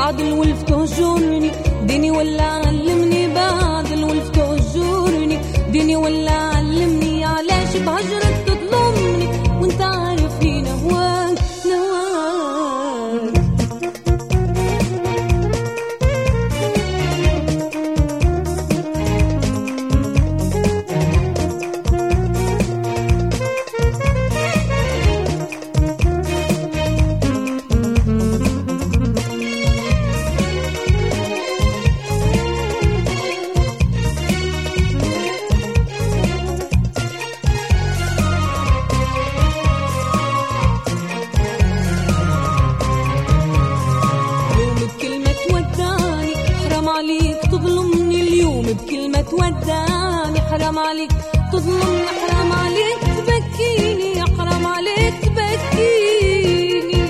بعد الولف تهجرني ديني ولا علمني، بعد الولف تهجرني ديني ولا علمني، علاش بهجرك تظلمني وانت عارفني نهواك نهواك. بكلمة تودعني حرام عليك تظلمني، حرام عليك تبكيني، حرام عليك تبكيني،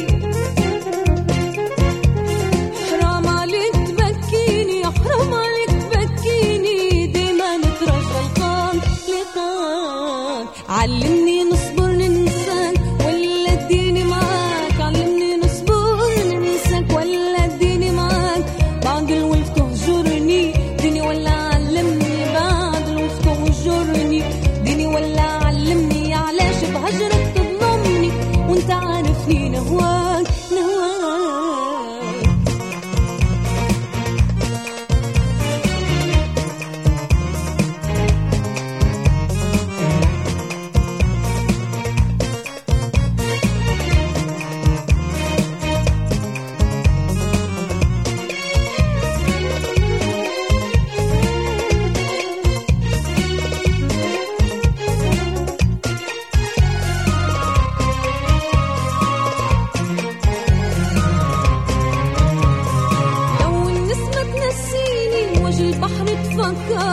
حرام عليك تبكيني، حرام عليك تبكيني، ديما نترجى القام لقاك. علمني نصبر ننساك ولا اديني معاك، علمني نصبر ننساك ولا اديني معاك، بعد الولف تهجرني ديني ولا علمني، بعد الولف تهجرني ديني ولا علمني، علاش بهجرك تظلمني وانت عارفني نهواك نهواك. البحر تفكر